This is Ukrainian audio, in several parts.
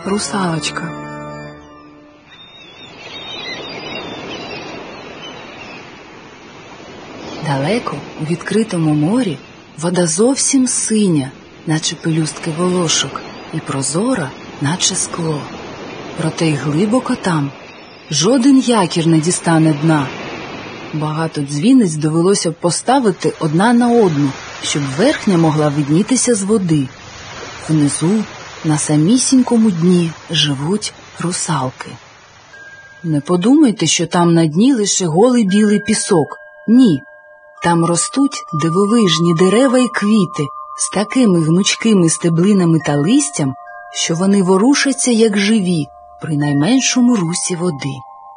русалочка. Далеко, у відкритому морі, вода зовсім синя, наче пелюстки волошок, і прозора, наче скло. Проте й глибоко там жоден якір не дістане дна. Багато дзвіниць довелося б поставити одна на одну, щоб верхня могла виднітися з води. Внизу, на самісінькому дні, живуть русалки. Не подумайте, що там на дні лише голий білий пісок. Ні. Там ростуть дивовижні дерева і квіти з такими гнучкими стеблинами та листям, що вони ворушаться, як живі, при найменшому русі води.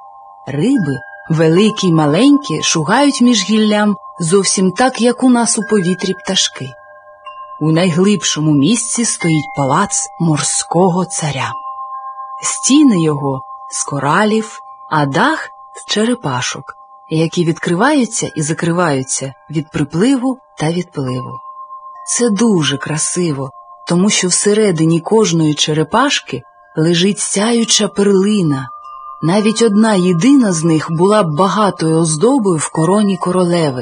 Риби, великі й маленькі, шугають між гіллям зовсім так, як у нас у повітрі пташки. У найглибшому місці стоїть палац морського царя. Стіни його з коралів, а дах з черепашок, які відкриваються і закриваються від припливу та відпливу. Це дуже красиво, тому що всередині кожної черепашки лежить сяюча перлина. Навіть одна єдина з них була б багатою оздобою в короні королеви.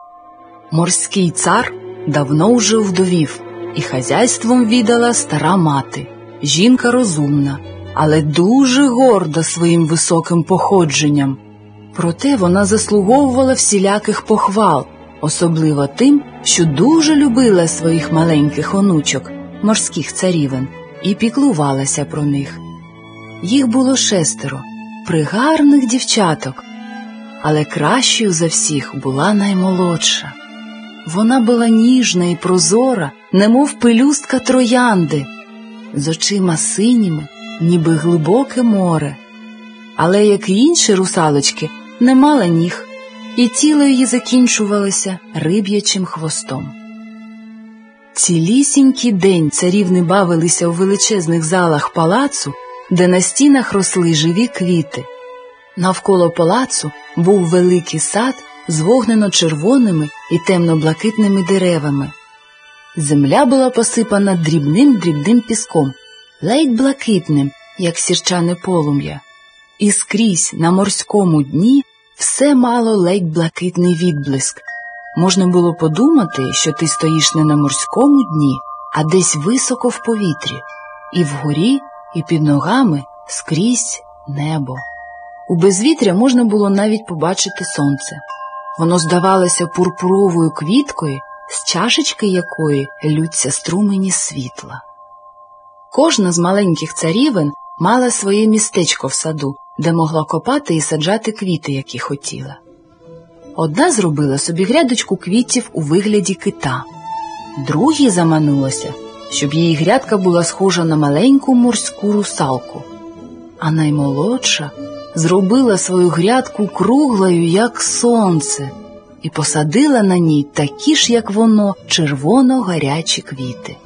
Морський цар давно вже вдовів, і хазяйством віддала стара мати, жінка розумна, але дуже горда своїм високим походженням. Проте вона заслуговувала всіляких похвал, особливо тим, що дуже любила своїх маленьких онучок, морських царівен, і піклувалася про них. Їх було 6, пригарних дівчаток, але кращою за всіх була наймолодша. Вона була ніжна і прозора, немов пелюстка троянди, з очима синіми, ніби глибоке море. Але, як і інші русалочки, не мала ніг, і тіло її закінчувалося риб'ячим хвостом. Цілісінький день царівни бавилися у величезних залах палацу, де на стінах росли живі квіти. Навколо палацу був великий сад з вогненно-червоними і темно-блакитними деревами. Земля була посипана дрібним піском, ледь блакитним, як сірчане полум'я. І скрізь на морському дні все мало ледь блакитний відблиск. Можна було подумати, що ти стоїш не на морському дні, а десь високо в повітрі. І вгорі, і під ногами скрізь небо. У безвітря можна було навіть побачити сонце. Воно здавалося пурпуровою квіткою, з чашечки якої ллються струмені світла. Кожна з маленьких царівен мала своє містечко в саду, де могла копати і саджати квіти, які хотіла. Одна зробила собі грядочку квітів у вигляді кита. Другій заманулося, щоб її грядка була схожа на маленьку морську русалку. А наймолодша зробила свою грядку круглою, як сонце, і посадила на ній такі ж, як воно, червоно-гарячі квіти.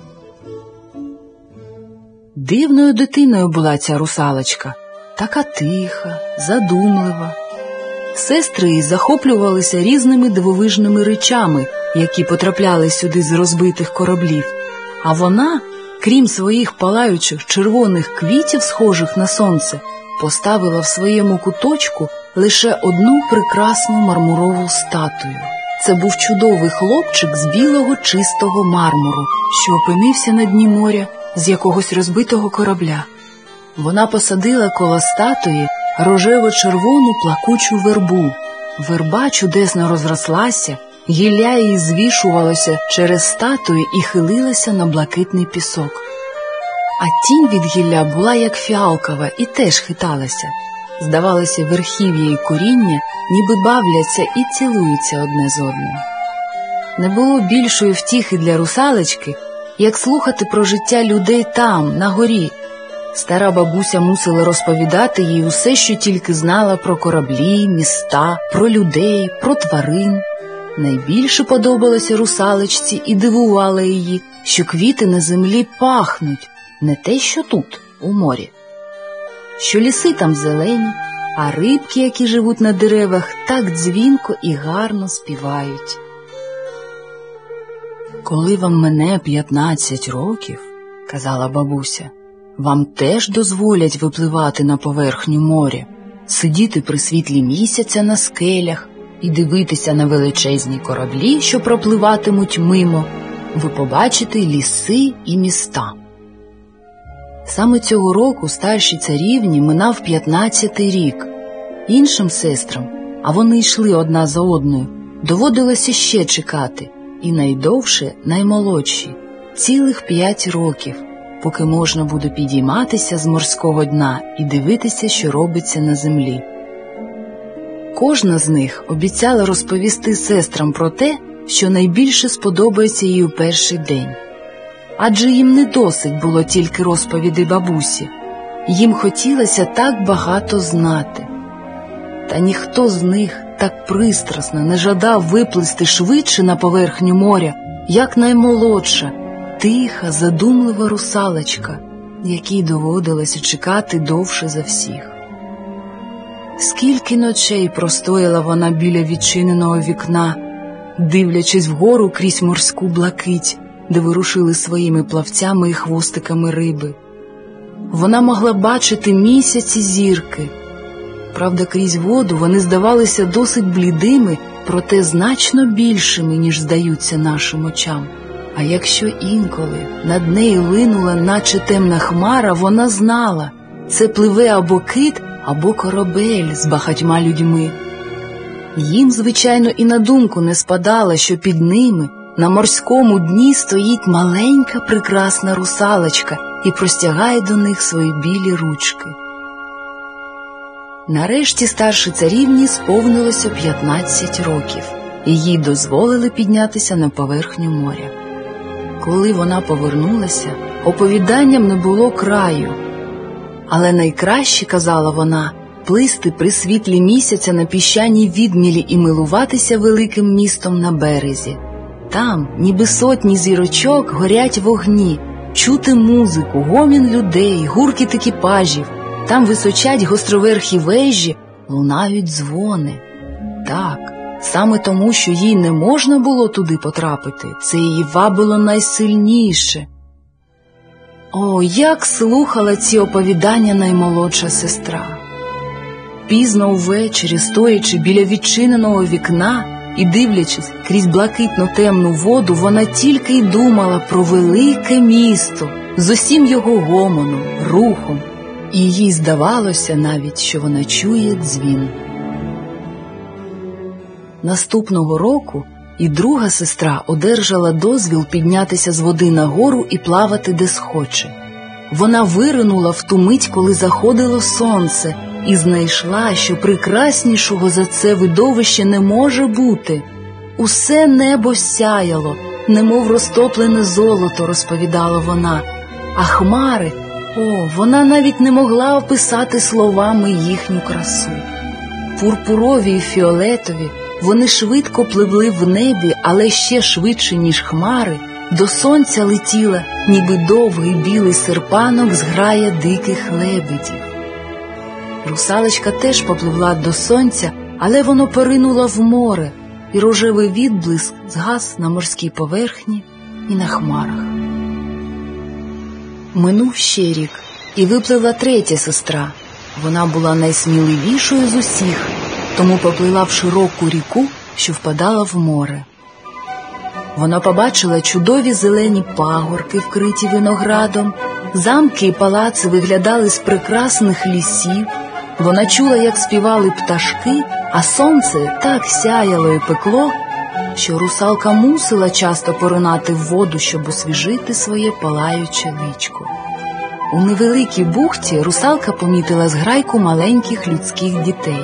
Дивною дитиною була ця русалочка, така тиха, задумлива. Сестри її захоплювалися різними дивовижними речами, які потрапляли сюди з розбитих кораблів, а вона, крім своїх палаючих червоних квітів, схожих на сонце, поставила в своєму куточку лише одну прекрасну мармурову статую. Це був чудовий хлопчик з білого чистого мармуру, що опинився на дні моря з якогось розбитого корабля. Вона посадила коло статуї рожево-червону плакучу вербу. Верба чудесно розрослася, гілля її звішувалося через статую і хилилася на блакитний пісок. А тінь від гілля була як фіалкова і теж хиталася. Здавалося, верхів'я і коріння ніби бавляться і цілуються одне з одним. Не було більшої втіхи для русалочки, як слухати про життя людей там, на горі. Стара бабуся мусила розповідати їй усе, що тільки знала про кораблі, міста, про людей, про тварин. Найбільше подобалося русалочці і дивувало її, що квіти на землі пахнуть, не те, що тут, у морі. Що ліси там зелені, а рибки, які живуть на деревах, так дзвінко і гарно співають. «Коли вам мине 15 років, – казала бабуся, – вам теж дозволять випливати на поверхню моря, сидіти при світлі місяця на скелях і дивитися на величезні кораблі, що пропливатимуть мимо. Ви побачите ліси і міста. Саме цього року старшій царівні минав 15-й рік. Іншим сестрам, а вони йшли одна за одною, доводилося ще чекати, і найдовше наймолодші – цілих 5 років, поки можна буде підійматися з морського дна і дивитися, що робиться на землі. Кожна з них обіцяла розповісти сестрам про те, що найбільше сподобається їй у перший день. Адже їм не досить було тільки розповідей бабусі. Їм хотілося так багато знати. Та ніхто з них так пристрасно не жадав виплисти швидше на поверхню моря, як наймолодша, тиха, задумлива русалочка, якій доводилося чекати довше за всіх. Скільки ночей простояла вона біля відчиненого вікна, дивлячись вгору крізь морську блакить, де ворушили своїми плавцями і хвостиками риби. Вона могла бачити місяць і зірки. Правда, крізь воду вони здавалися досить блідими, проте значно більшими, ніж здаються нашим очам. А якщо інколи над нею линула наче темна хмара, вона знала – це пливе або кит, або корабель з багатьма людьми. Їм, звичайно, і на думку не спадало, що під ними на морському дні стоїть маленька прекрасна русалочка і простягає до них свої білі ручки. Нарешті старшій царівні сповнилося 15 років, і їй дозволили піднятися на поверхню моря. Коли вона повернулася, оповіданням не було краю. Але найкраще, казала вона, плисти при світлі місяця на піщаній відмілі і милуватися великим містом на березі. Там, ніби сотні зірочок, горять вогні, чути музику, гомін людей, гуркіт екіпажів. Там височать гостроверхі вежі, лунають дзвони. Так, саме тому, що їй не можна було туди потрапити, це її вабило найсильніше. О, як слухала ці оповідання наймолодша сестра! Пізно увечері, стоячи біля відчиненого вікна і дивлячись крізь блакитно-темну воду, вона тільки й думала про велике місто з усім його гомоном, рухом, і їй здавалося навіть, що вона чує дзвін. Наступного року і друга сестра одержала дозвіл піднятися з води нагору і плавати де схоче. Вона виринула в ту мить, коли заходило сонце, і знайшла, що прекраснішого за це видовище не може бути. Усе небо сяяло, немов розтоплене золото, розповідала вона, а хмари, вона навіть не могла описати словами їхню красу. Пурпурові і фіолетові, вони швидко пливли в небі, але ще швидше, ніж хмари, до сонця летіла, ніби довгий білий серпанок зграя диких лебедів. Русалочка теж попливла до сонця, але воно поринуло в море, і рожевий відблиск згас на морській поверхні і на хмарах. Минув ще рік, і випливла третя сестра. Вона була найсміливішою з усіх, тому поплила в широку ріку, що впадала в море. Вона побачила чудові зелені пагорки, вкриті виноградом, замки і палаци виглядали з прекрасних лісів, вона чула, як співали пташки, а сонце так сяяло і пекло, що русалка мусила часто поринати в воду, щоб освіжити своє палаюче личко. У невеликій бухті русалка помітила зграйку маленьких людських дітей.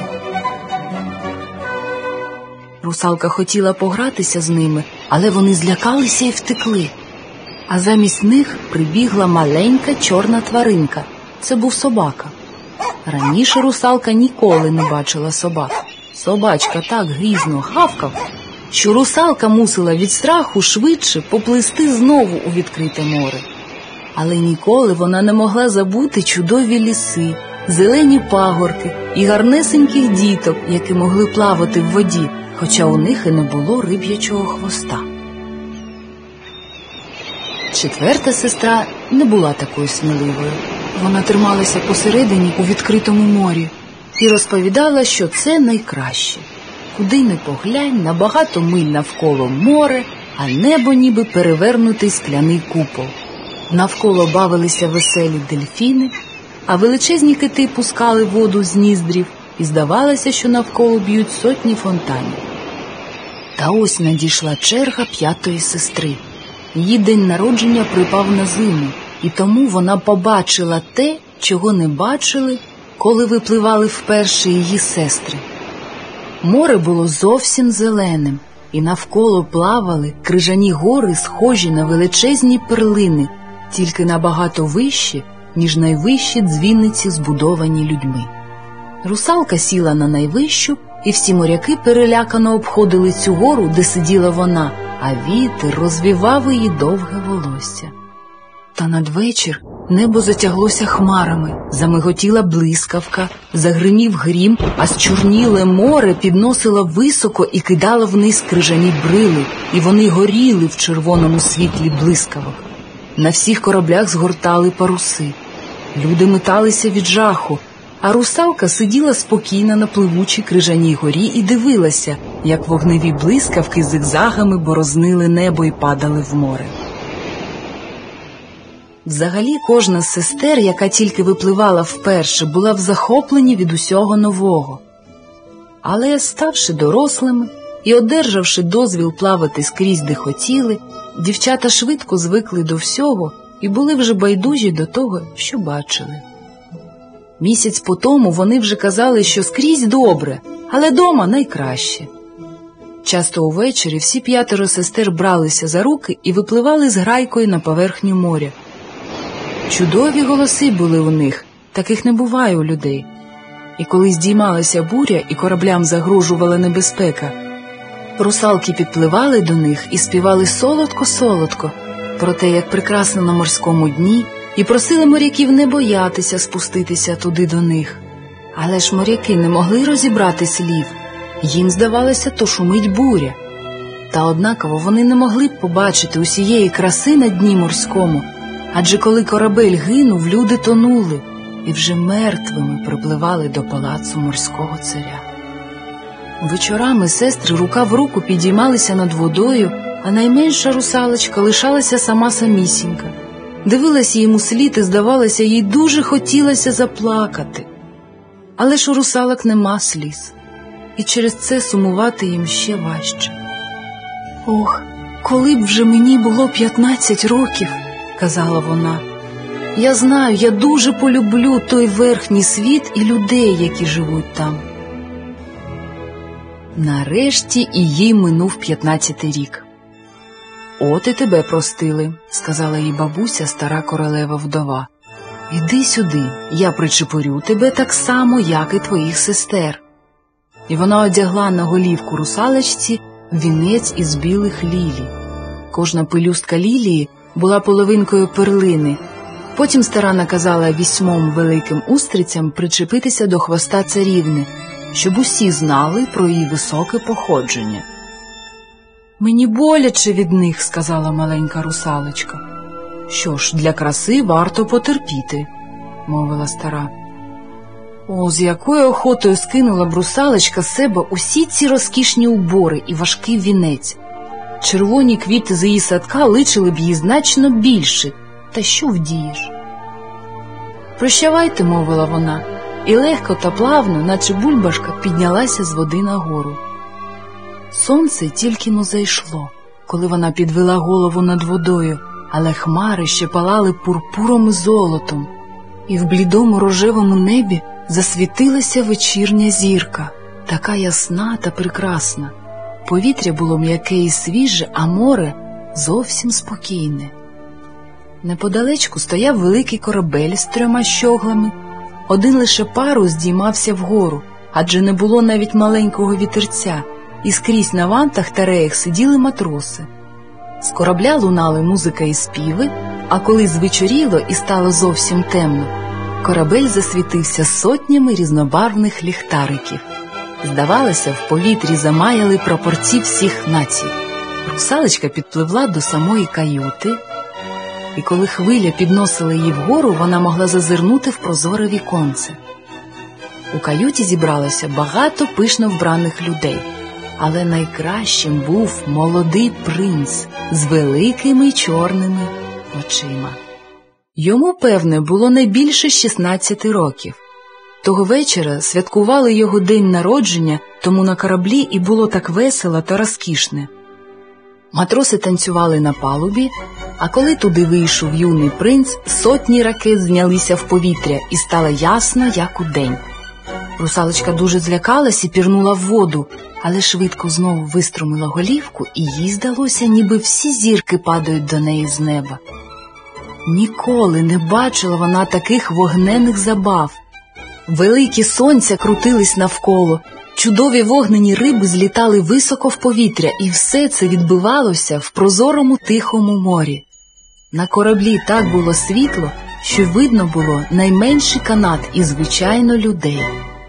Русалка хотіла погратися з ними, але вони злякалися і втекли. А замість них прибігла маленька чорна тваринка. Це був собака. Раніше русалка ніколи не бачила собак. Собачка так грізно гавкав, що русалка мусила від страху швидше поплисти знову у відкрите море. Але ніколи вона не могла забути чудові ліси, зелені пагорки і гарнесеньких діток, які могли плавати в воді, хоча у них і не було риб'ячого хвоста. Четверта сестра не була такою сміливою. Вона трималася посередині у відкритому морі і розповідала, що це найкраще. Куди не поглянь, на багато миль навколо море, а небо ніби перевернутий скляний купол. Навколо бавилися веселі дельфіни, а величезні кити пускали воду з ніздрів, і здавалося, що навколо б'ють сотні фонтанів. Та ось надійшла черга 5-ї сестри. Її день народження припав на зиму, і тому вона побачила те, чого не бачили, коли випливали вперше її сестри. Море було зовсім зеленим, і навколо плавали крижані гори, схожі на величезні перлини, тільки набагато вищі, ніж найвищі дзвіниці, збудовані людьми. Русалка сіла на найвищу, і всі моряки перелякано обходили цю гору, де сиділа вона, а вітер розвівав її довге волосся. Та надвечір небо затяглося хмарами, замиготіла блискавка, загримів грім, а зчорніле море підносило високо і кидало вниз крижані брили, і вони горіли в червоному світлі блискавок. На всіх кораблях згортали паруси. Люди металися від жаху, а русалка сиділа спокійно на пливучій крижаній горі і дивилася, як вогневі блискавки зигзагами борознили небо і падали в море. Взагалі, кожна з сестер, яка тільки випливала вперше, була в захопленні від усього нового. Але, ставши дорослими і одержавши дозвіл плавати скрізь, де хотіли, дівчата швидко звикли до всього і були вже байдужі до того, що бачили. Місяць по тому вони вже казали, що скрізь добре, але дома найкраще. Часто увечері всі 5 сестер бралися за руки і випливали з грайкою на поверхню моря. Чудові голоси були у них, таких не буває у людей. І коли здіймалася буря і кораблям загрожувала небезпека, русалки підпливали до них і співали солодко-солодко про те, як прекрасно на морському дні, і просили моряків не боятися спуститися туди до них. Але ж моряки не могли розібрати слів, їм здавалося, то шумить буря. Та однаково вони не могли б побачити усієї краси на дні морському, адже коли корабель гинув, люди тонули і вже мертвими припливали до палацу морського царя. Вечорами сестри рука в руку підіймалися над водою, а найменша русалочка лишалася сама-самісінька. Дивилася їм услід і, здавалося, їй дуже хотілося заплакати. Але ж у русалок нема сліз, і через це сумувати їм ще важче. «Ох, коли б вже мені було 15 років», – казала вона. «Я знаю, я дуже полюблю той верхній світ і людей, які живуть там». Нарешті і їй минув 15-й рік. «От і тебе простили», – сказала їй бабуся, стара королева-вдова. «Іди сюди, я причепурю тебе так само, як і твоїх сестер». І вона одягла на голівку русалочці вінець із білих лілій. Кожна пелюстка лілії була половинкою перлини. Потім стара наказала 8 великим устрицям причепитися до хвоста царівни, щоб усі знали про її високе походження. «Мені боляче від них», – сказала маленька русалочка. «Що ж, для краси варто потерпіти», – мовила стара. О, з якою охотою скинула б русалочка з себе усі ці розкішні убори і важкий вінець. Червоні квіти з її садка личили б їй значно більше, та що вдієш? «Прощавайте», – мовила вона, і легко та плавно, наче бульбашка, піднялася з води нагору. Сонце тільки-но зайшло, коли вона підвела голову над водою, але хмари ще палали пурпуром і золотом, і в блідому рожевому небі засвітилася вечірня зірка, така ясна та прекрасна. Повітря було м'яке і свіже, а море зовсім спокійне. Неподалечку стояв великий корабель з 3 щоглами. Один лише парус здіймався вгору, адже не було навіть маленького вітерця, і скрізь на вантах та реях сиділи матроси. З корабля лунали музика і співи, а коли звечоріло і стало зовсім темно, корабель засвітився сотнями різнобарвних ліхтариків. Здавалося, в повітрі замаяли прапорці всіх націй. Русалочка підпливла до самої каюти. і коли хвиля підносила її вгору, вона могла зазирнути в прозоре віконце. У каюті зібралося багато пишно вбраних людей, але найкращим був молодий принц з великими чорними очима. Йому, певне, було не більше 16 років. Того вечора святкували його день народження, тому на кораблі і було так весело та розкішне. Матроси танцювали на палубі, а коли туди вийшов юний принц, сотні ракет знялися в повітря і стало ясно, як удень. Русалочка дуже злякалась і пірнула в воду, але швидко знову виструмила голівку, і їй здалося, ніби всі зірки падають до неї з неба. Ніколи не бачила вона таких вогненних забав. Великі сонця крутились навколо, чудові вогнені риби злітали високо в повітря, і все це відбивалося в прозорому тихому морі. На кораблі так було світло, що видно було найменший канат і, звичайно, людей.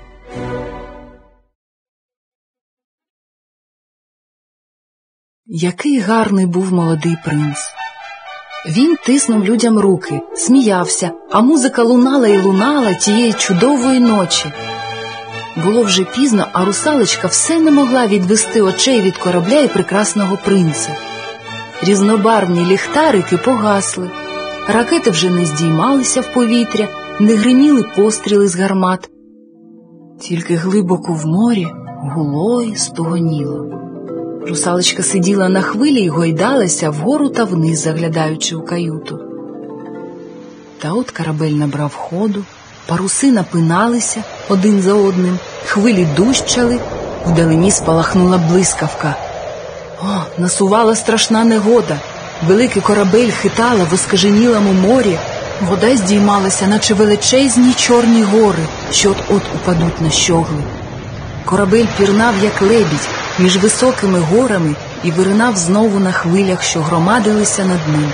Який гарний був молодий принц! Він тиснув людям руки, сміявся, а музика лунала і лунала тієї чудової ночі. Було вже пізно, а русалочка все не могла відвести очей від корабля і прекрасного принца. Різнобарвні ліхтарики погасли, ракети вже не здіймалися в повітря, не гриміли постріли з гармат. Тільки глибоко в морі гуло й стогоніло. Русалочка сиділа на хвилі й гойдалася вгору та вниз, заглядаючи у каюту. Та от корабель набрав ходу, паруси напиналися один за одним, хвилі дужчали, вдалині спалахнула блискавка. О, насувала страшна негода. Великий корабель хитала в оскаженілому морі, вода здіймалася, наче величезні чорні гори, що от-от упадуть на щогли. Корабель пірнав, як лебідь, між високими горами і виринав знову на хвилях, що громадилися над ним.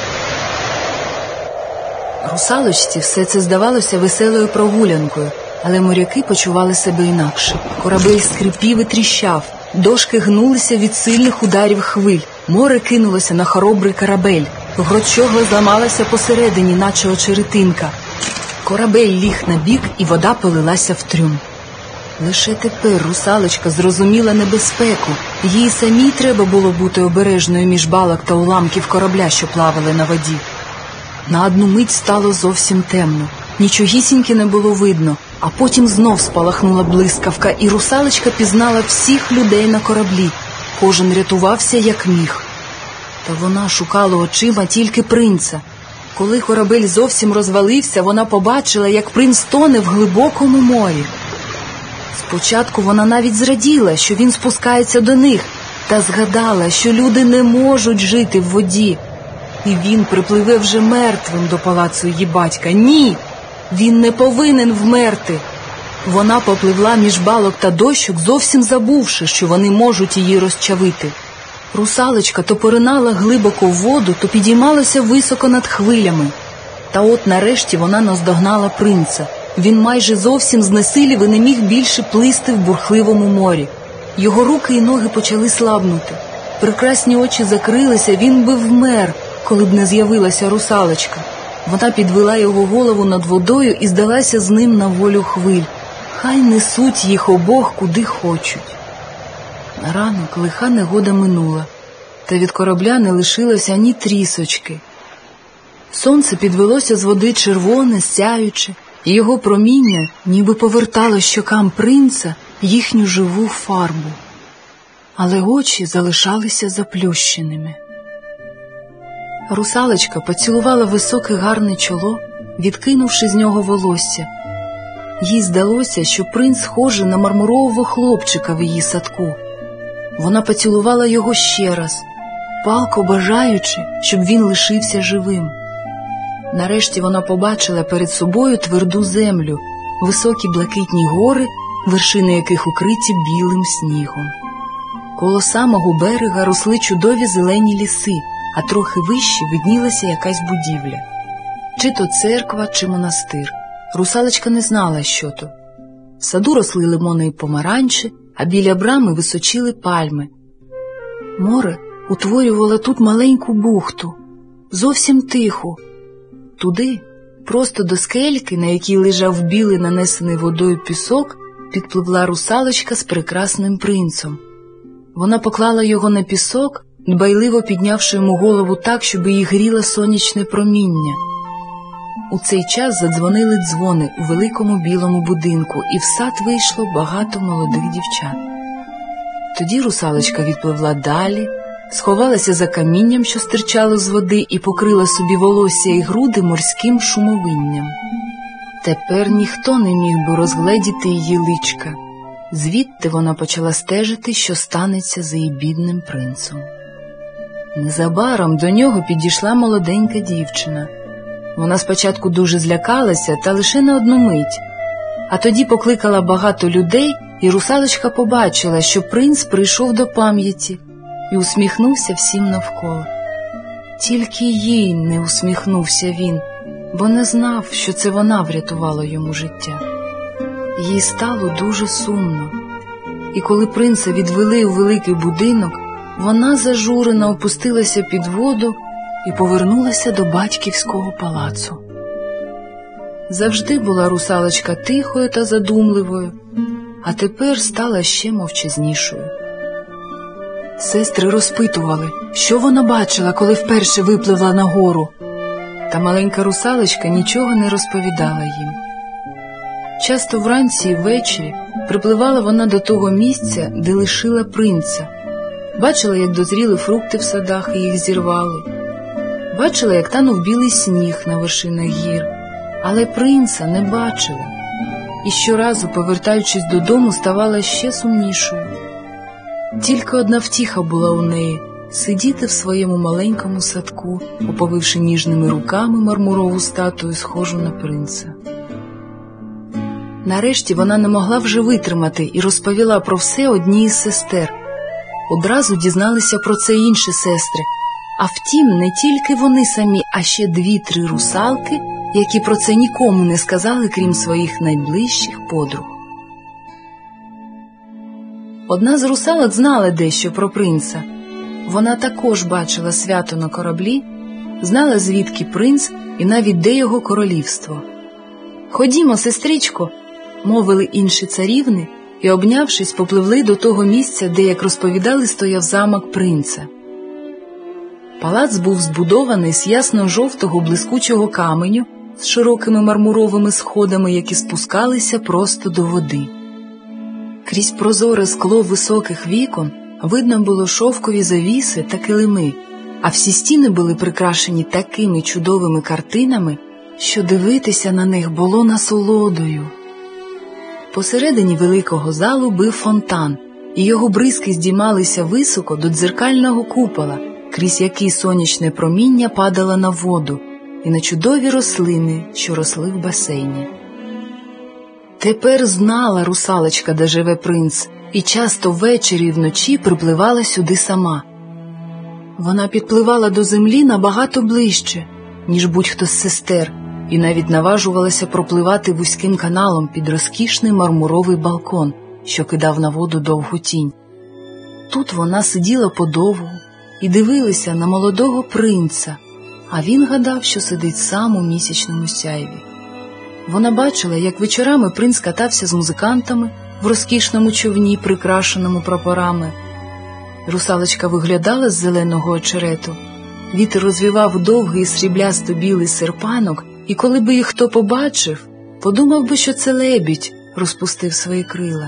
Русалочці все це здавалося веселою прогулянкою, але моряки почували себе інакше. Корабель скрипів і тріщав, дошки гнулися від сильних ударів хвиль, море кинулося на хоробрий корабель, грот-щогла зламалася посередині, наче очеретинка. Корабель ліг на бік, і вода полилася в трюм. Лише тепер русалочка зрозуміла небезпеку. Їй самій треба було бути обережною між балок та уламків корабля, що плавали на воді. На одну мить стало зовсім темно. Нічогісіньки не було видно, а потім знов спалахнула блискавка, і русалочка пізнала всіх людей на кораблі. Кожен рятувався, як міг. Та вона шукала очима тільки принца. Коли корабель зовсім розвалився, вона побачила, як принц тоне в глибокому морі. Спочатку вона навіть зраділа, що він спускається до них, та згадала, що люди не можуть жити в воді. І він припливе вже мертвим до палацу її батька. Ні! Він не повинен вмерти. Вона попливла між балок та дощок, зовсім забувши, що вони можуть її розчавити. Русалочка то поринала глибоко в воду, то підіймалася високо над хвилями. Та от нарешті вона наздогнала принца. Він майже зовсім знесилів і не міг більше плисти в бурхливому морі. Його руки і ноги почали слабнути. Прекрасні очі закрилися, він би вмер, коли б не з'явилася русалочка. Вона підвела його голову над водою і здалася з ним на волю хвиль. Хай несуть їх обох куди хочуть. На ранок лиха негода минула, та від корабля не лишилося ані трісочки. Сонце підвелося з води червоне, сяюче, і його проміння ніби повертало щокам принца їхню живу фарбу. Але очі залишалися заплющеними. Русалочка поцілувала високе гарне чоло, відкинувши з нього волосся. Їй здалося, що принц схожий на мармурового хлопчика в її садку. Вона поцілувала його ще раз, палко бажаючи, щоб він лишився живим. Нарешті вона побачила перед собою тверду землю, високі блакитні гори, вершини яких укриті білим снігом. Коло самого берега росли чудові зелені ліси, а трохи вище виднілася якась будівля. Чи то церква, чи монастир. Русалочка не знала, що то. В саду росли лимони й помаранчі, а біля брами височили пальми. Море утворювало тут маленьку бухту. зовсім тиху. Туди, просто до скельки, на якій лежав білий нанесений водою пісок, підпливла русалочка з прекрасним принцем. Вона поклала його на пісок, дбайливо піднявши йому голову так, щоб її гріло сонячне проміння. У цей час задзвонили дзвони у великому білому будинку, і в сад вийшло багато молодих дівчат. Тоді русалочка відпливла далі, сховалася за камінням, що стирчало з води, і покрила собі волосся і груди морським шумовинням. Тепер ніхто не міг би розгледіти її личка. Звідти вона почала стежити, що станеться з її бідним принцем. Незабаром до нього підійшла молоденька дівчина. Вона спочатку дуже злякалася, та лише на одну мить. А тоді покликала багато людей, і русалочка побачила, що принц прийшов до пам'яті, і усміхнувся всім навколо. Тільки їй не усміхнувся він, бо не знав, що це вона врятувала йому життя. Їй стало дуже сумно. І коли принца відвели у великий будинок, вона зажурено опустилася під воду і повернулася до батьківського палацу. Завжди була русалочка тихою та задумливою, а тепер стала ще мовчазнішою. Сестри розпитували, що вона бачила, коли вперше випливла на гору. Та маленька русалочка нічого не розповідала їм. Часто вранці і ввечері припливала вона до того місця, де лишила принца. Бачила, як дозріли фрукти в садах і їх зірвали. Бачила, як танув білий сніг на вершинах гір. Але принца не бачила. І щоразу, повертаючись додому, ставала ще сумнішою. Тільки одна втіха була у неї – сидіти в своєму маленькому садку, оповивши ніжними руками мармурову статую, схожу на принца. Нарешті вона не могла вже витримати і розповіла про все одній із сестер. Одразу дізналися про це інші сестри. А втім, не тільки вони самі, а ще 2-3 русалки, які про це нікому не сказали, крім своїх найближчих подруг. Одна з русалок знала дещо про принца. Вона також бачила свято на кораблі, знала, звідки принц і навіть де його королівство. «Ходімо, сестричко», – мовили інші царівни, і, обнявшись, попливли до того місця, де, як розповідали, стояв замок принца. Палац був збудований з ясно-жовтого блискучого каменю з широкими мармуровими сходами, які спускалися просто до води. Крізь прозоре скло високих вікон видно було шовкові завіси та килими, а всі стіни були прикрашені такими чудовими картинами, що дивитися на них було насолодою. Посередині великого залу бив фонтан, і його бризки здіймалися високо до дзеркального купола, крізь який сонячне проміння падало на воду і на чудові рослини, що росли в басейні. Тепер знала русалочка, де живе принц, і часто ввечері і вночі припливала сюди сама. Вона підпливала до землі набагато ближче, ніж будь-хто з сестер, і навіть наважувалася пропливати вузьким каналом під розкішний мармуровий балкон, що кидав на воду довгу тінь. Тут вона сиділа подовгу і дивилася на молодого принца, а він гадав, що сидить сам у місячному сяйві. Вона бачила, як вечорами принц катався з музикантами в розкішному човні, прикрашеному прапорами. Русалочка виглядала з зеленого очерету. Вітер розвівав довгий сріблясто-білий серпанок, і коли би їх хто побачив, подумав би, що це лебідь розпустив свої крила.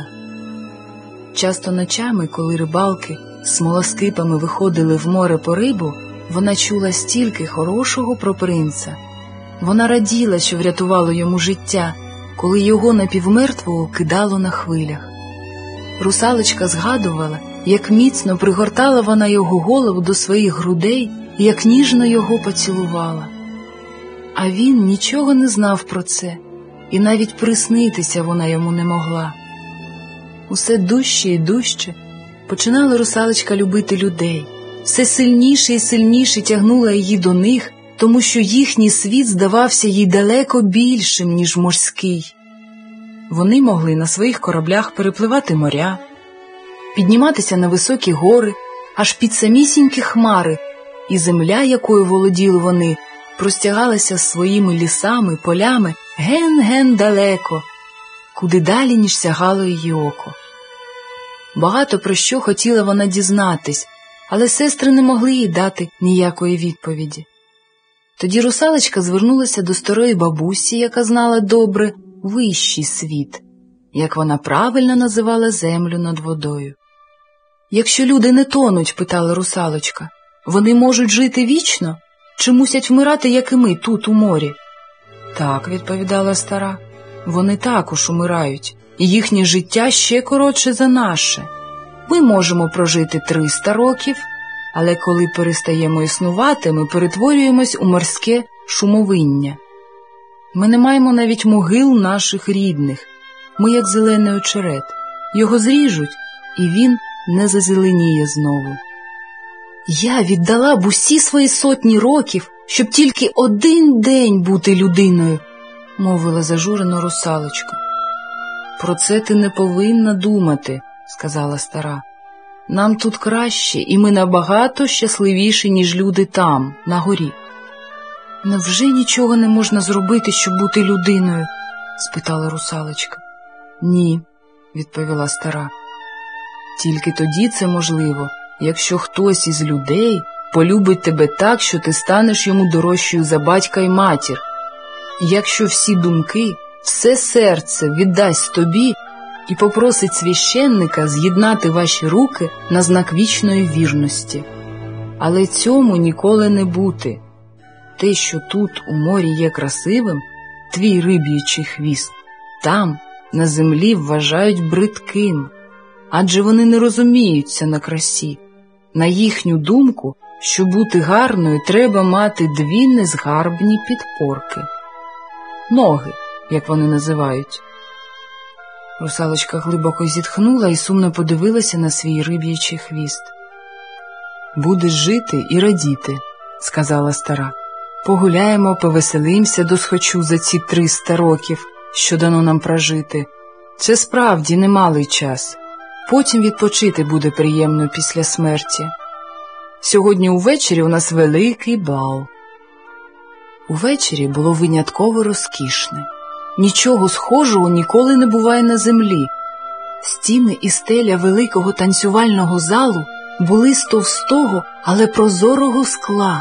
Часто ночами, коли рибалки з смолоскипами виходили в море по рибу, вона чула стільки хорошого про принца. Вона раділа, що врятувало йому життя, коли його напівмертвого кидало на хвилях. Русалочка згадувала, як міцно пригортала вона його голову до своїх грудей і як ніжно його поцілувала. А він нічого не знав про це, і навіть приснитися вона йому не могла. Усе дужче і дужче починала русалочка любити людей. Все сильніше і сильніше тягнула її до них, тому що їхній світ здавався їй далеко більшим, ніж морський. Вони могли на своїх кораблях перепливати моря, підніматися на високі гори, аж під самісінькі хмари, і земля, якою володіли вони, простягалася своїми лісами, полями ген-ген далеко, куди далі, ніж сягало її око. Багато про що хотіла вона дізнатись, але сестри не могли їй дати ніякої відповіді. Тоді русалочка звернулася до старої бабусі, яка знала добре вищий світ, як вона правильно називала землю над водою. «Якщо люди не тонуть, – питала русалочка, – вони можуть жити вічно? Чи мусять вмирати, як і ми, тут, у морі?» «Так, – відповідала стара, – вони також умирають, і їхнє життя ще коротше за наше. Ми можемо прожити 300 років, але коли перестаємо існувати, ми перетворюємось у морське шумовиння. Ми не маємо навіть могил наших рідних. Ми як зелений очерет. Його зріжуть, і він не зазеленіє знову. Я віддала б усі свої сотні років, щоб тільки один день бути людиною, – мовила зажурено русалочка. Про це ти не повинна думати, – сказала стара. Нам тут краще, і ми набагато щасливіші, ніж люди там, на горі. Невже нічого не можна зробити, щоб бути людиною? – спитала русалочка. Ні, – відповіла стара. Тільки тоді це можливо, якщо хтось із людей полюбить тебе так, що ти станеш йому дорожчою за батька й матір. Якщо всі думки, все серце віддасть тобі і попросить священника з'єднати ваші руки на знак вічної вірності. Але цьому ніколи не бути. Те, що тут у морі є красивим, твій риб'ячий хвіст, там, на землі, вважають бридким, адже вони не розуміються на красі. На їхню думку, щоб бути гарною, треба мати 2 незгарбні підпорки. Ноги, як вони називають. Русалочка глибоко зітхнула і сумно подивилася на свій риб'ячий хвіст. «Будеш жити і радіти», – сказала стара. «Погуляємо, повеселимося досхочу за ці 300 років, що дано нам прожити. Це справді немалий час. Потім відпочити буде приємно після смерті. Сьогодні увечері у нас великий бал». Увечері було винятково розкішне. Нічого схожого ніколи не буває на землі. Стіни і стеля великого танцювального залу були з товстого, але прозорого скла.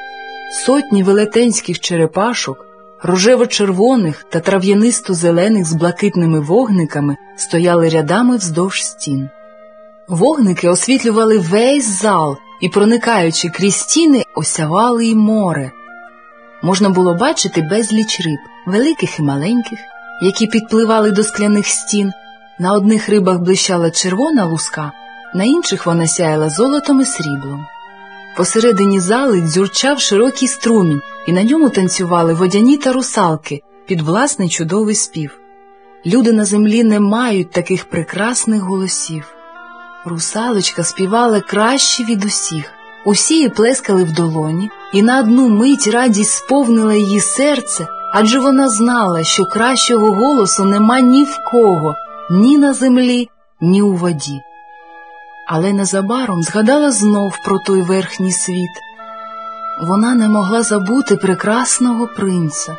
Сотні велетенських черепашок, рожево-червоних та трав'янисто-зелених з блакитними вогниками, стояли рядами вздовж стін. Вогники освітлювали весь зал і, проникаючи крізь стіни, осявали й море. Можна було бачити безліч риб, великих і маленьких, які підпливали до скляних стін. На одних рибах блищала червона луска, на інших вона сяяла золотом і сріблом. Посередині зали дзюрчав широкий струмінь, і на ньому танцювали водяні та русалки під власний чудовий спів. Люди на землі не мають таких прекрасних голосів. Русалочка співала краще від усіх. Усі її плескали в долоні, і на одну мить радість сповнила її серце, адже вона знала, що кращого голосу нема ні в кого, ні на землі, ні у воді. Але незабаром згадала знов про той верхній світ. Вона не могла забути прекрасного принца.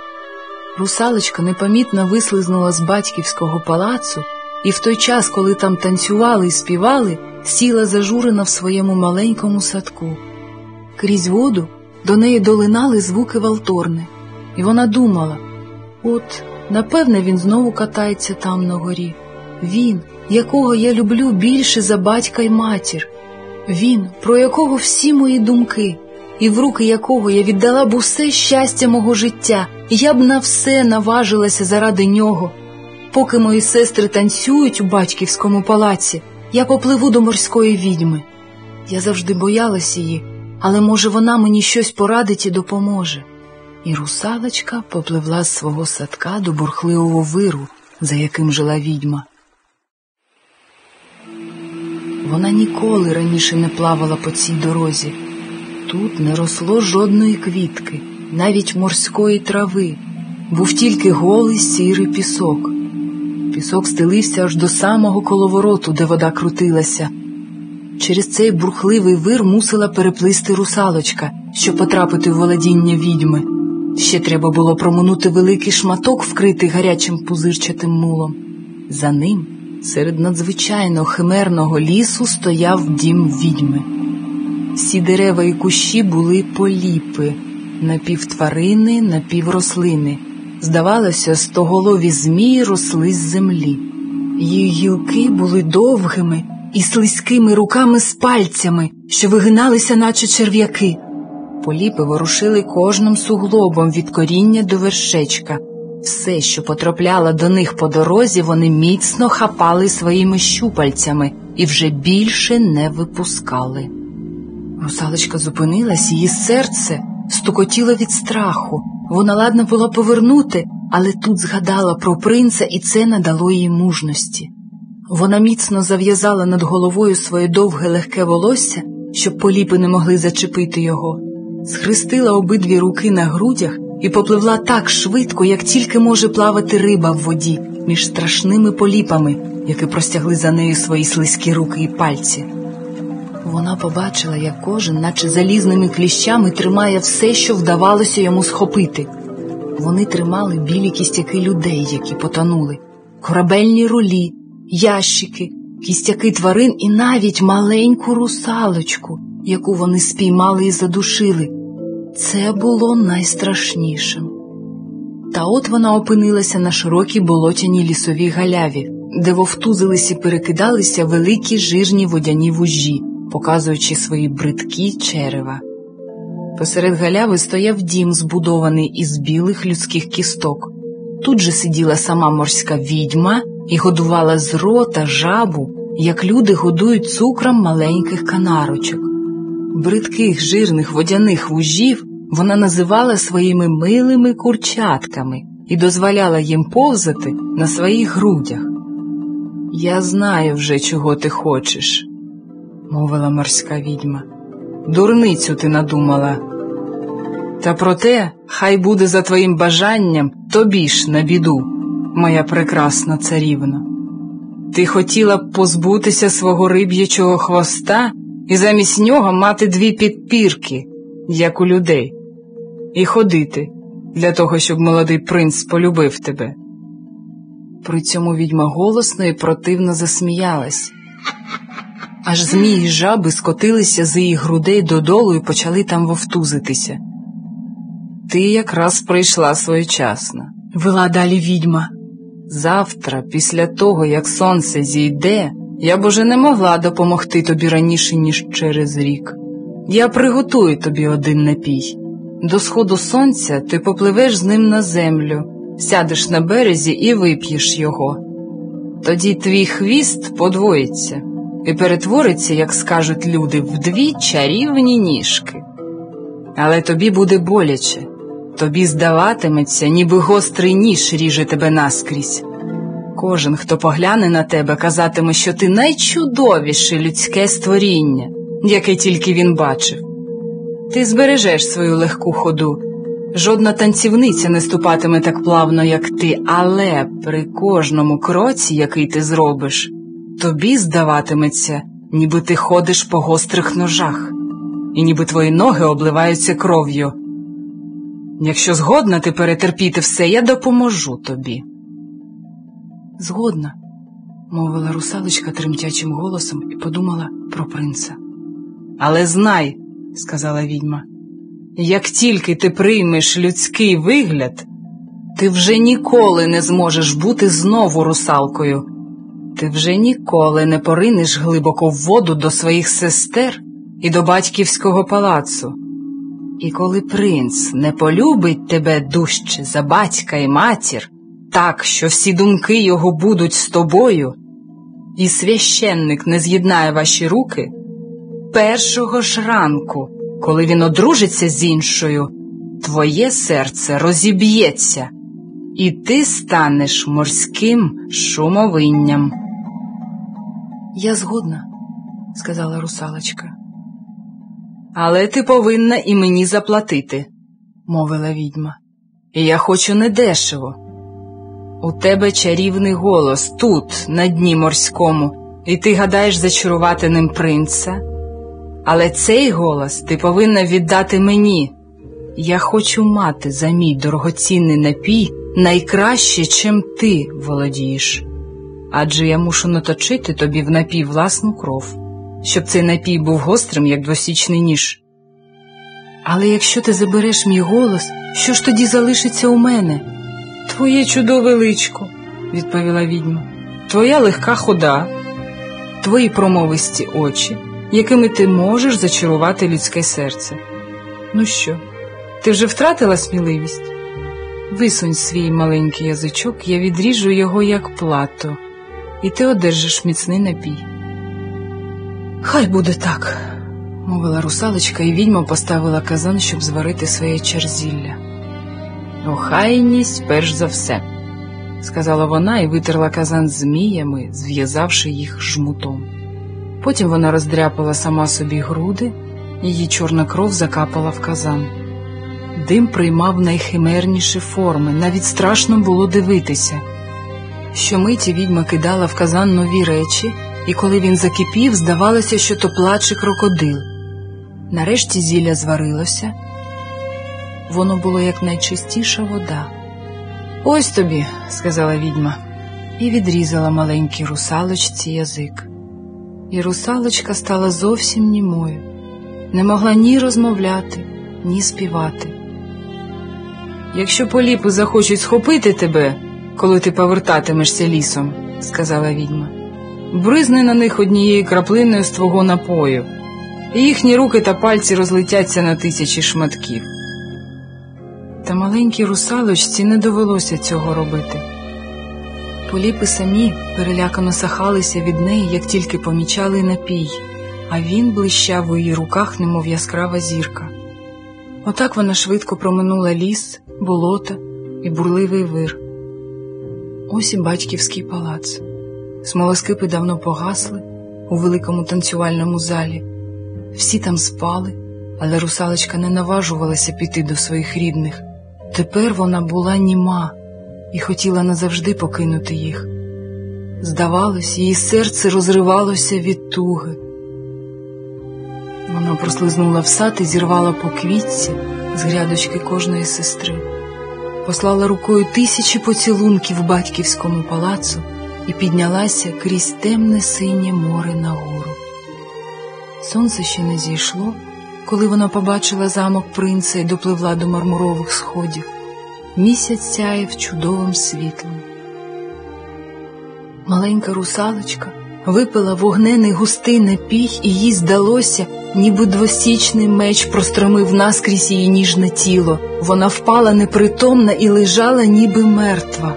Русалочка непомітно вислизнула з батьківського палацу, і в той час, коли там танцювали і співали, сіла зажурена в своєму маленькому садку. Крізь воду до неї долинали звуки валторни, і вона думала, от, напевне, він знову катається там на горі. Він, якого я люблю більше за батька й матір. Він, про якого всі мої думки, і в руки якого я віддала б усе щастя мого життя, і я б на все наважилася заради нього. Поки мої сестри танцюють у батьківському палаці, я попливу до морської відьми. Я завжди боялась її, але, може, вона мені щось порадить і допоможе. І русалочка попливла з свого садка до бурхливого виру, за яким жила відьма. Вона ніколи раніше не плавала по цій дорозі. Тут не росло жодної квітки, навіть морської трави. Був тільки голий сірий пісок. Пісок стелився аж до самого коловороту, де вода крутилася. Через цей бурхливий вир мусила переплисти русалочка, щоб потрапити в володіння відьми. Ще треба було проминути великий шматок, вкритий гарячим пузирчатим мулом. За ним, серед надзвичайно химерного лісу, стояв дім відьми. Всі дерева і кущі були поліпи, напівтварини, напіврослини. Здавалося, стоголові змії росли з землі. Їх гілки були довгими і слизькими руками з пальцями, що вигиналися, наче черв'яки. Поліпи ворушили кожним суглобом від коріння до вершечка. Все, що потрапляло до них по дорозі, вони міцно хапали своїми щупальцями і вже більше не випускали. Русалочка зупинилась, її серце стукотіло від страху. Вона ладна була повернути, але тут згадала про принца, і це надало їй мужності. Вона міцно зав'язала над головою своє довге легке волосся, щоб поліпи не могли зачепити його. Схрестила обидві руки на грудях і попливла так швидко, як тільки може плавати риба в воді, між страшними поліпами, які простягли за нею свої слизькі руки і пальці. Вона побачила, як кожен, наче залізними кліщами, тримає все, що вдавалося йому схопити. Вони тримали білі кістяки людей, які потонули, корабельні рулі, ящики, кістяки тварин і навіть маленьку русалочку, яку вони спіймали і задушили. Це було найстрашнішим. Та от вона опинилася на широкій болотяній лісовій галяві, де вовтузились і перекидалися великі жирні водяні вужі, показуючи свої бридкі черева. Посеред галяви стояв дім, збудований із білих людських кісток. Тут же сиділа сама морська відьма і годувала з рота жабу, як люди годують цукром маленьких канарочок. Бридких жирних водяних вужів вона називала своїми милими курчатками і дозволяла їм повзати на своїх грудях. «Я знаю вже, чого ти хочеш», – мовила морська відьма. «Дурницю ти надумала. Та проте, хай буде за твоїм бажанням тобі ж на біду, моя прекрасна царівно. Ти хотіла б позбутися свого риб'ячого хвоста і замість нього мати дві підпірки, як у людей, і ходити, для того, щоб молодий принц полюбив тебе». При цьому відьма голосно і противно засміялась. Аж змії й жаби скотилися з її грудей додолу і почали там вовтузитися. «Ти якраз прийшла своєчасно», – вела далі відьма. «Завтра, після того, як сонце зійде, я б уже не могла допомогти тобі раніше, ніж через рік. Я приготую тобі один напій. До сходу сонця ти попливеш з ним на землю, сядеш на березі і вип'єш його. Тоді твій хвіст подвоїться і перетвориться, як скажуть люди, в дві чарівні ніжки. Але тобі буде боляче, тобі здаватиметься, ніби гострий ніж ріже тебе наскрізь. Кожен, хто погляне на тебе, казатиме, що ти найчудовіше людське створіння, яке тільки він бачив. Ти збережеш свою легку ходу, жодна танцівниця не ступатиме так плавно, як ти, але при кожному кроці, який ти зробиш, тобі здаватиметься, ніби ти ходиш по гострих ножах, і ніби твої ноги обливаються кров'ю. Якщо згодна ти перетерпіти все, я допоможу тобі». «Згодна», – мовила русалочка тремтячим голосом і подумала про принца. «Але знай», – сказала відьма, – «як тільки ти приймеш людський вигляд, ти вже ніколи не зможеш бути знову русалкою. Ти вже ніколи не поринеш глибоко в воду до своїх сестер і до батьківського палацу. І коли принц не полюбить тебе дужче за батька і матір, так, що всі думки його будуть з тобою, і священник не з'єднає ваші руки, першого ж ранку, коли він одружиться з іншою, твоє серце розіб'ється, і ти станеш морським шумовинням». «Я згодна», – сказала русалочка. «Але ти повинна і мені заплатити», – мовила відьма. «І я хочу недешево. У тебе чарівний голос тут, на дні морському, і ти гадаєш зачарувати ним принца? Але цей голос ти повинна віддати мені. Я хочу мати за мій дорогоцінний напій найкраще, чим ти володієш. Адже я мушу наточити тобі в напій власну кров, щоб цей напій був гострим, як двосічний ніж. Але якщо ти забереш мій голос, що ж тоді залишиться у мене? Твоє чудове личко, відповіла відьма, твоя легка хода, твої промовисті очі, якими ти можеш зачарувати людське серце. Ну що, ти вже втратила сміливість? Висунь свій маленький язичок, я відріжу його як плато, і ти одержиш міцний напій. Хай буде так, мовила русалочка, і відьма поставила казан, щоб зварити своє чарзілля. Охайність перш за все, сказала вона і витерла казан зміями, зв'язавши їх жмутом. Потім вона роздряпала сама собі груди, її чорна кров закапала в казан. Дим приймав найхимерніші форми, навіть страшно було дивитися. Щомиті відьма кидала в казан нові речі, і коли він закипів, здавалося, що то плаче крокодил. Нарешті зілля зварилося. Воно було як найчистіша вода. «Ось тобі», – сказала відьма, і відрізала маленькій русалочці язик. І русалочка стала зовсім німою, не могла ні розмовляти, ні співати. «Якщо поліпи захочуть схопити тебе, коли ти повертатимешся лісом», – сказала відьма, – «бризни на них однією краплиною з твого напою, і їхні руки та пальці розлетяться на тисячі шматків». Та маленькій русалочці не довелося цього робити. Поліпи самі перелякано сахалися від неї, як тільки помічали напій, а він блищав у її руках, немов яскрава зірка. Отак вона швидко проминула ліс, болота і бурливий вир. Ось і батьківський палац. Смолоскипи давно погасли у великому танцювальному залі. Всі там спали, але русалочка не наважувалася піти до своїх рідних. Тепер вона була німа і хотіла назавжди покинути їх. Здавалось, її серце розривалося від туги. Вона прослизнула в сад і зірвала по квітці з грядочки кожної сестри. Послала рукою тисячі поцілунків батьківському палацу і піднялася крізь темне синє море нагору. Сонце ще не зійшло, коли вона побачила замок принца і допливла до мармурових сходів. Місяць сяяв чудовим світлом. Маленька русалочка випила вогнений густий напій, і їй здалося, ніби двосічний меч простромив наскрізь її ніжне тіло. Вона впала непритомна і лежала, ніби мертва.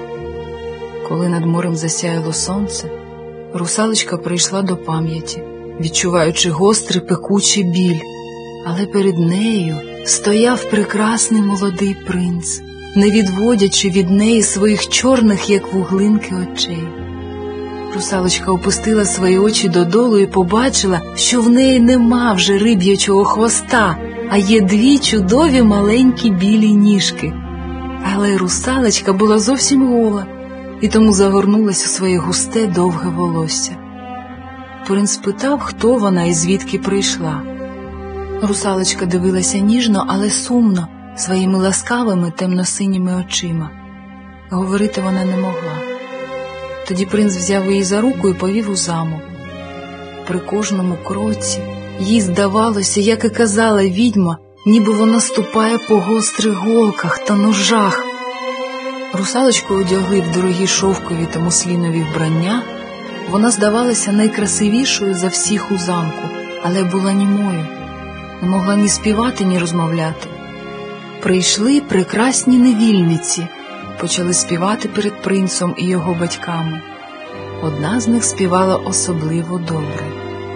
Коли над морем засяяло сонце, русалочка прийшла до пам'яті, відчуваючи гострий пекучий біль. Але перед нею стояв прекрасний молодий принц, не відводячи від неї своїх чорних, як вуглинки, очей. Русалочка опустила свої очі додолу і побачила, що в неї нема вже риб'ячого хвоста, а є дві чудові маленькі білі ніжки. Але русалочка була зовсім гола, і тому загорнулась у своє густе довге волосся. Принц питав, хто вона і звідки прийшла. Русалочка дивилася ніжно, але сумно, своїми ласкавими темно-синіми очима. Говорити вона не могла. Тоді принц взяв її за руку і повів у замок. При кожному кроці їй здавалося, як і казала відьма, ніби вона ступає по гострих голках та ножах. Русалочку одягли в дорогі шовкові та муслінові вбрання. Вона здавалася найкрасивішою за всіх у замку, але була німою. Не могла ні співати, ні розмовляти. Прийшли прекрасні невільниці, почали співати перед принцем і його батьками. Одна з них співала особливо добре.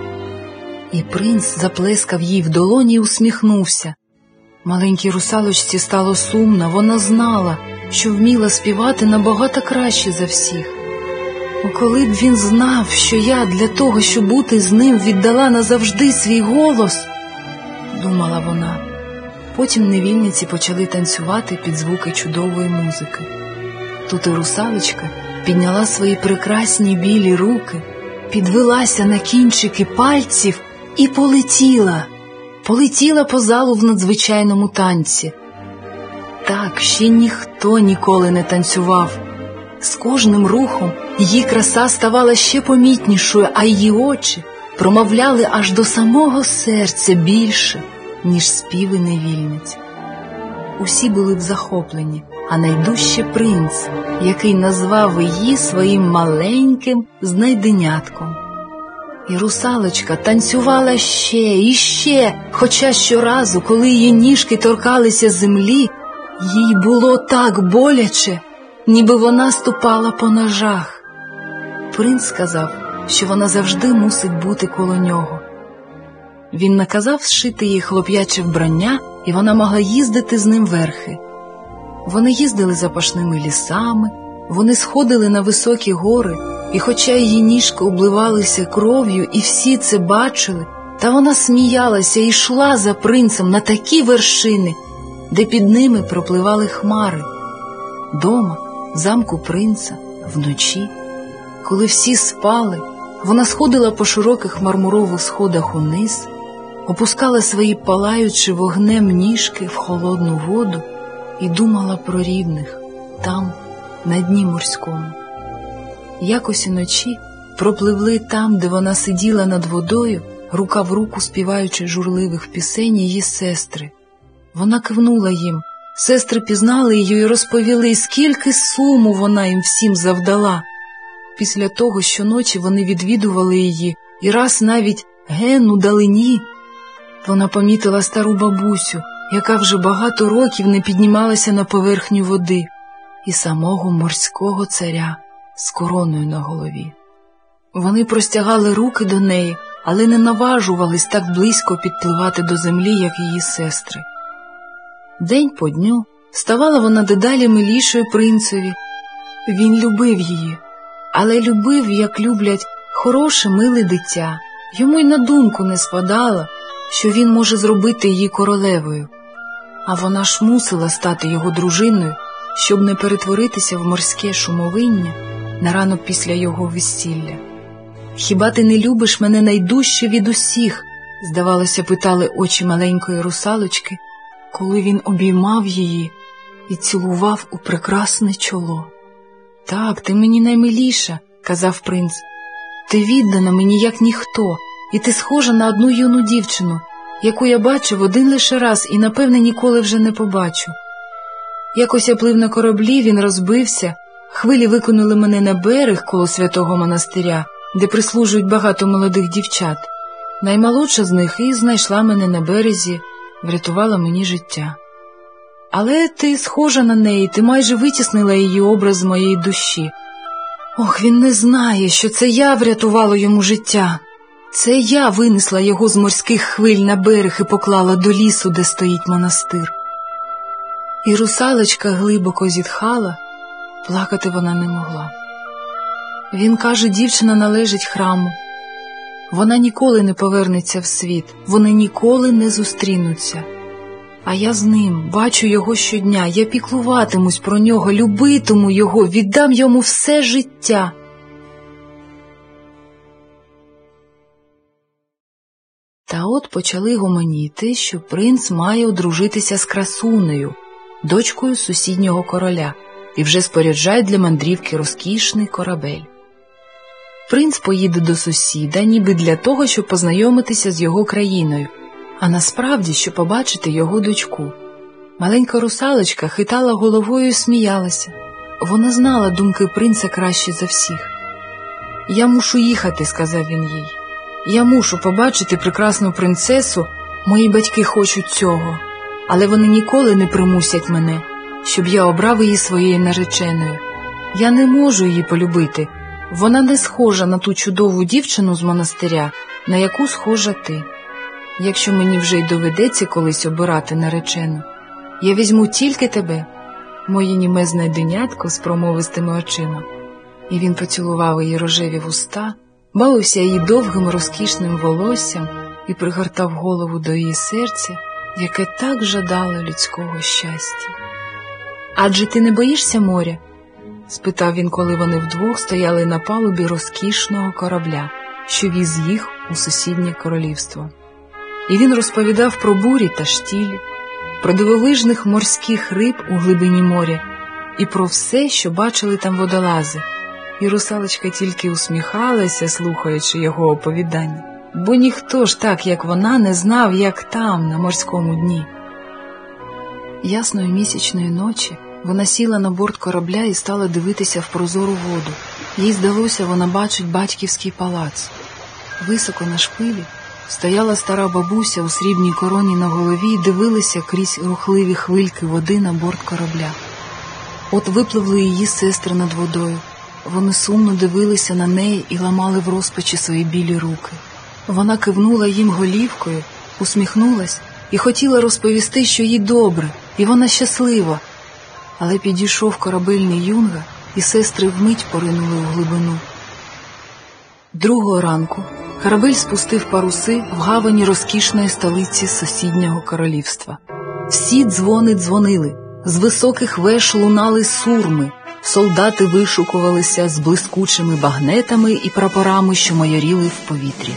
І принц заплескав їй в долоні і усміхнувся. Маленькій русалочці стало сумно, вона знала, що вміла співати набагато краще за всіх. Коли б він знав, що я для того, щоб бути з ним, віддала назавжди свій голос, думала вона. Потім невільниці почали танцювати під звуки чудової музики. Тут і русалочка підняла свої прекрасні білі руки підвелася на кінчики пальців і полетіла. Полетіла по залу в надзвичайному танці. Так ще ніхто ніколи не танцював. З кожним рухом її краса ставала ще помітнішою, а її очі промовляли аж до самого серця більше, ніж співи невільниць. Усі були в захопленні, а найдужче принц, який назвав її своїм маленьким знайденятком. І русалочка танцювала ще і ще, хоча щоразу, коли її ніжки торкалися землі, їй було так боляче, ніби вона ступала по ножах. Принц сказав, що вона завжди мусить бути коло нього. Він наказав зшити їй хлоп'яче вбрання, і вона могла їздити з ним верхи. Вони їздили запашними лісами, вони сходили на високі гори, і хоча її ніжки обливалися кров'ю, і всі це бачили, та вона сміялася і йшла за принцем на такі вершини, де під ними пропливали хмари. Дома, в замку принца, вночі, коли всі спали, вона сходила по широких мармурових сходах униз, опускала свої палаючи вогнем ніжки в холодну воду і думала про рівних там, на дні морському. Якось уночі пропливли там, де вона сиділа над водою, рука в руку співаючи журливих пісень її сестри. Вона кивнула їм. Сестри пізнали її і розповіли, скільки суму вона їм всім завдала. Після того щоночі вони відвідували її, і раз навіть ген удалині. Вона помітила стару бабусю, яка вже багато років не піднімалася на поверхню води, і самого морського царя з короною на голові. Вони простягали руки до неї, але не наважувались так близько підпливати до землі, як її сестри. День по дню ставала вона дедалі милішою принцеві. Він любив її, але любив, як люблять хороше, миле дитя. Йому й на думку не спадало, що він може зробити її королевою. А вона ж мусила стати його дружиною, щоб не перетворитися в морське шумовиння на ранок після його весілля. «Хіба ти не любиш мене найдужче від усіх?» – здавалося, питали очі маленької русалочки, коли він обіймав її і цілував у прекрасне чоло. «Так, ти мені наймиліша», – казав принц. «Ти віддана мені, як ніхто, і ти схожа на одну юну дівчину, яку я бачив один лише раз і, напевне, ніколи вже не побачу. Якось я плив на кораблі, він розбився, хвилі викинули мене на берег коло святого монастиря, де прислужують багато молодих дівчат. Наймолодша з них і знайшла мене на березі, врятувала мені життя. Але ти схожа на неї, ти майже витіснила її образ з моєї душі. Ох, він не знає, що це я врятувала йому життя. Це я винесла його з морських хвиль на берег і поклала до лісу, де стоїть монастир». І русалочка глибоко зітхала, плакати вона не могла. Він каже, дівчина належить храму. Вона ніколи не повернеться в світ, вони ніколи не зустрінуться. А я з ним, бачу його щодня, я піклуватимусь про нього, любитиму його, віддам йому все життя. Та от почали гомоніти, що принц має одружитися з красунею, дочкою сусіднього короля, і вже споряджають для мандрівки розкішний корабель. Принц поїде до сусіда, ніби для того, щоб познайомитися з його країною, а насправді, щоб побачити його дочку. Маленька русалочка хитала головою і сміялася. Вона знала думки принца краще за всіх. «Я мушу їхати», – сказав він їй. «Я мушу побачити прекрасну принцесу, мої батьки хочуть цього, але вони ніколи не примусять мене, щоб я обрав її своєю нареченою. Я не можу її полюбити, вона не схожа на ту чудову дівчину з монастиря, на яку схожа ти. Якщо мені вже й доведеться колись обирати наречену, я візьму тільки тебе, моє німе знайденятко з промовистими очима». І він поцілував її рожеві вуста, бавився її довгим розкішним волоссям і пригортав голову до її серця, яке так жадало людського щастя. «Адже ти не боїшся моря?» – спитав він, коли вони вдвох стояли на палубі розкішного корабля. що віз їх у сусіднє королівство. І він розповідав про бурі та штілі, про дивовижних морських риб у глибині моря і про все, що бачили там водолази. І русалочка тільки усміхалася, слухаючи його оповідання, бо ніхто ж так, як вона, не знав, як там, на морському дні. Ясної місячної ночі вона сіла на борт корабля і стала дивитися в прозору воду. Їй здалося, вона бачить батьківський палац. Високо на шпилі стояла стара бабуся у срібній короні на голові і дивилася крізь рухливі хвильки води на борт корабля. От випливли її сестри над водою. Вони сумно дивилися на неї і ламали в розпачі свої білі руки. Вона кивнула їм голівкою, усміхнулась і хотіла розповісти, що їй добре, і вона щаслива. Але підійшов корабельний юнга, і сестри вмить поринули у глибину. Другого ранку корабель спустив паруси в гавані розкішної столиці сусіднього королівства. Всі дзвони дзвонили, з високих веж лунали сурми, солдати вишукувалися з блискучими багнетами і прапорами, що майоріли в повітрі.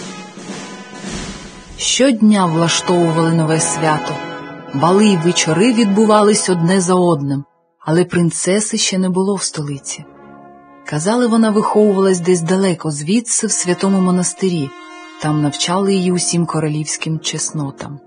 Щодня влаштовували нове свято. Бали й вечори відбувались одне за одним, але принцеси ще не було в столиці. Казали, вона виховувалась десь далеко звідси, в святому монастирі. Там навчали її усім королівським чеснотам.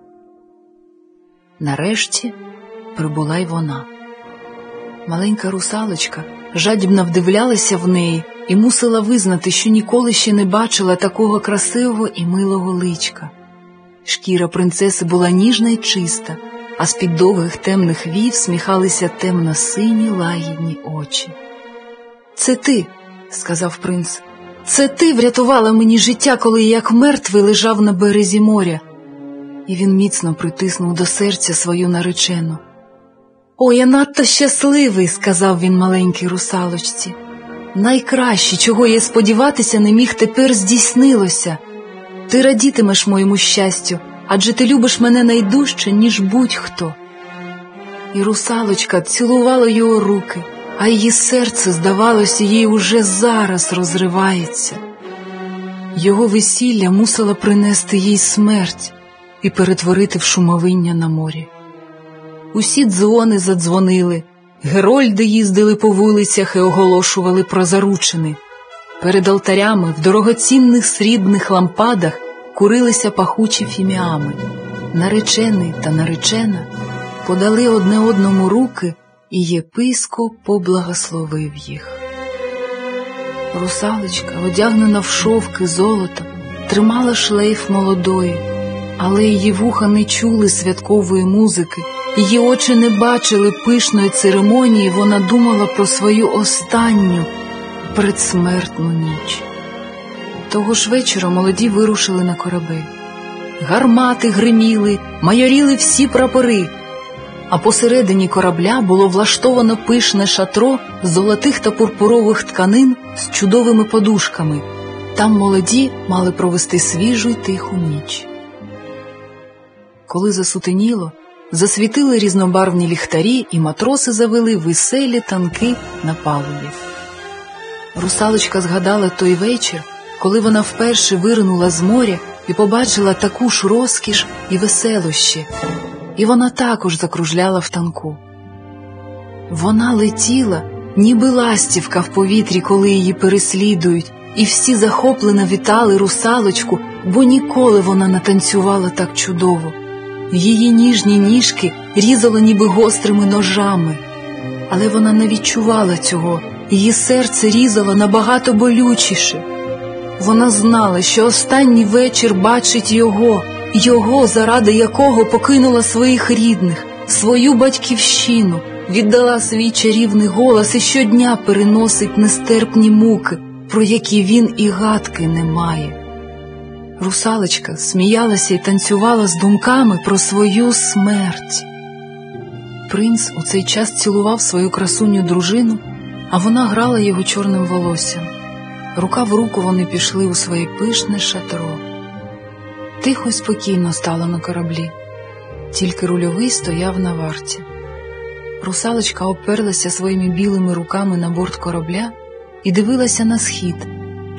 Нарешті прибула й вона. Маленька русалочка жадібно вдивлялася в неї і мусила визнати, що ніколи ще не бачила такого красивого і милого личка. Шкіра принцеси була ніжна й чиста, а з-під довгих темних вій всміхалися темно-сині лагідні очі. «Це ти», – сказав принц, – «це ти врятувала мені життя, коли я як мертвий лежав на березі моря». І він міцно притиснув до серця свою наречену. «О, я надто щасливий», – сказав він маленькій русалочці. «Найкраще, чого я сподіватися не міг, тепер здійснилося. Ти радітимеш моєму щастю, адже ти любиш мене найдужче, ніж будь-хто». І русалочка цілувала його руки, а її серце, здавалося, їй уже зараз розривається. Його весілля мусило принести їй смерть і перетворити в шумовиння на морі. Усі дзвони задзвонили, герольди їздили по вулицях і оголошували про заручини. Перед алтарями в дорогоцінних срібних лампадах курилися пахучі фіміами. Наречений та наречена подали одне одному руки, і єпископ поблагословив їх. Русалочка, одягнена в шовки золота, тримала шлейф молодої, але її вуха не чули святкової музики, її очі не бачили пишної церемонії, вона думала про свою останню передсмертну ніч. Того ж вечора молоді вирушили на корабель. Гармати гриміли, майоріли всі прапори, а посередині корабля було влаштовано пишне шатро з золотих та пурпурових тканин з чудовими подушками. Там молоді мали провести свіжу й тиху ніч. Коли засутеніло, засвітили різнобарвні ліхтарі, і матроси завели веселі танки на палубі. Русалочка згадала той вечір, коли вона вперше виринула з моря і побачила таку ж розкіш і веселощі, і вона також закружляла в танку. Вона летіла, ніби ластівка в повітрі, коли її переслідують, і всі захоплено вітали русалочку, бо ніколи вона не танцювала так чудово. Її ніжні ніжки різало ніби гострими ножами, але вона не відчувала цього, її серце різало набагато болючіше. Вона знала, що останній вечір бачить його, заради якого покинула своїх рідних, свою батьківщину, віддала свій чарівний голос і щодня переносить нестерпні муки, про які він і гадки не має. Русалочка сміялася і танцювала з думками про свою смерть. Принц у цей час цілував свою красуню дружину, а вона грала його чорним волоссям. Рука в руку вони пішли у своє пишне шатро. Тихо й спокійно стало на кораблі. Тільки рульовий стояв на варті. Русалочка оперлася своїми білими руками на борт корабля і дивилася на схід,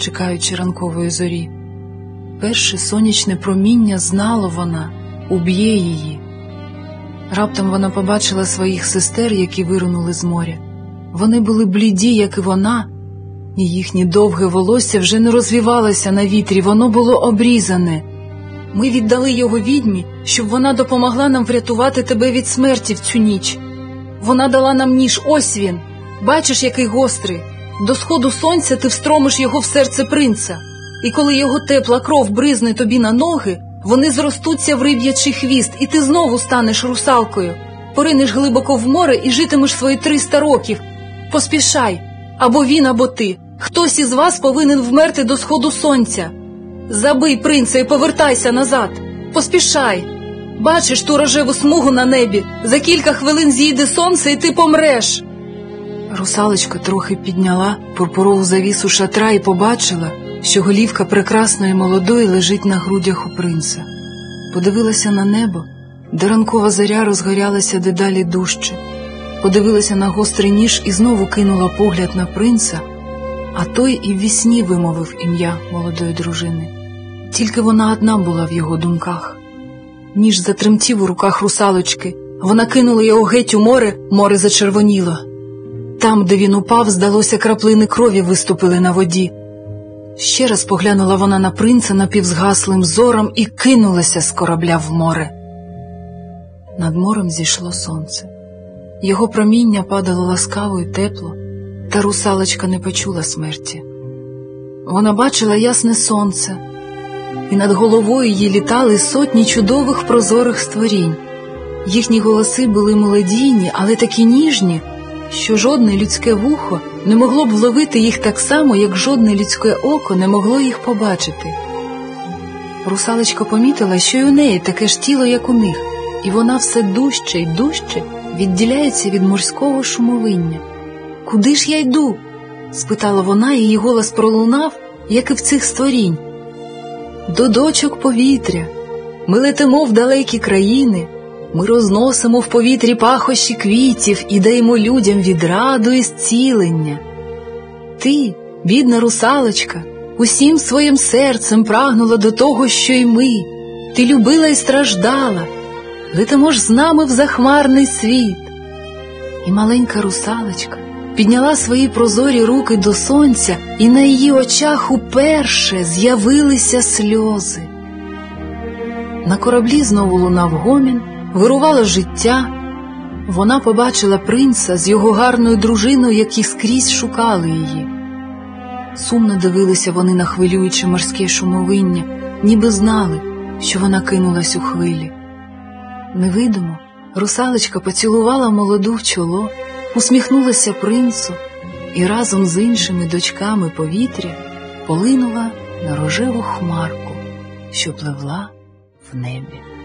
чекаючи ранкової зорі. Перше сонячне проміння знало вона, уб'є її. Раптом вона побачила своїх сестер, які виринули з моря. Вони були бліді, як і вона, і їхнє довге волосся вже не розвівалося на вітрі, воно було обрізане. «Ми віддали його відьмі, щоб вона допомогла нам врятувати тебе від смерті в цю ніч. Вона дала нам ніж, ось він. Бачиш, який гострий. До сходу сонця ти встромиш його в серце принца. І коли його тепла кров бризне тобі на ноги, вони зростуться в риб'ячий хвіст, і ти знову станеш русалкою. Поринеш глибоко в море і житимеш свої 300 років. Поспішай, або він, або ти. Хтось із вас повинен вмерти до сходу сонця. Забий принца і повертайся назад. Поспішай. Бачиш ту рожеву смугу на небі? За кілька хвилин зійде сонце, і ти помреш». Русалочка трохи підняла пурпурову завісу шатра і побачила, що голівка прекрасної молодої лежить на грудях у принца. Подивилася на небо, де ранкова зоря розгорялася дедалі дужче. Подивилася на гострий ніж і знову кинула погляд на принца, а той і ввісні вимовив ім'я молодої дружини. Тільки вона одна була в його думках. Ніж затремтів у руках русалочки. Вона кинула його геть у море, море зачервоніло. Там, де він упав, здалося, краплини крові виступили на воді. Ще раз поглянула вона на принца напівзгаслим зором і кинулася з корабля в море. Над морем зійшло сонце. Його проміння падало ласкаво і тепло, та русалочка не почула смерті. Вона бачила ясне сонце, і над головою її літали сотні чудових прозорих створінь. Їхні голоси були мелодійні, але такі ніжні, що жодне людське вухо не могло б вловити їх так само, як жодне людське око не могло їх побачити. Русалочка помітила, що й у неї таке ж тіло, як у них, і вона все дужче й дужче відділяється від морського шумовиння. «Куди ж я йду?» – спитала вона, і її голос пролунав, як і в цих створінь. «До дочок повітря. Ми летимо в далекі країни. Ми розносимо в повітрі пахощі квітів і даємо людям відраду і зцілення. Ти, бідна русалочка, усім своїм серцем прагнула до того, що й ми. Ти любила і страждала. Летимо ж з нами в захмарний світ». І маленька русалочка підняла свої прозорі руки до сонця, і на її очах уперше з'явилися сльози. На кораблі знову лунав гомін, вирувало життя. Вона побачила принца з його гарною дружиною, які скрізь шукали її. Сумно дивилися вони на хвилююче морське шумовиння, ніби знали, що вона кинулась у хвилі. Невидимо русалочка поцілувала молоду в чоло, усміхнулася принцу і разом з іншими дочками повітря полинула на рожеву хмарку, що пливла в небі.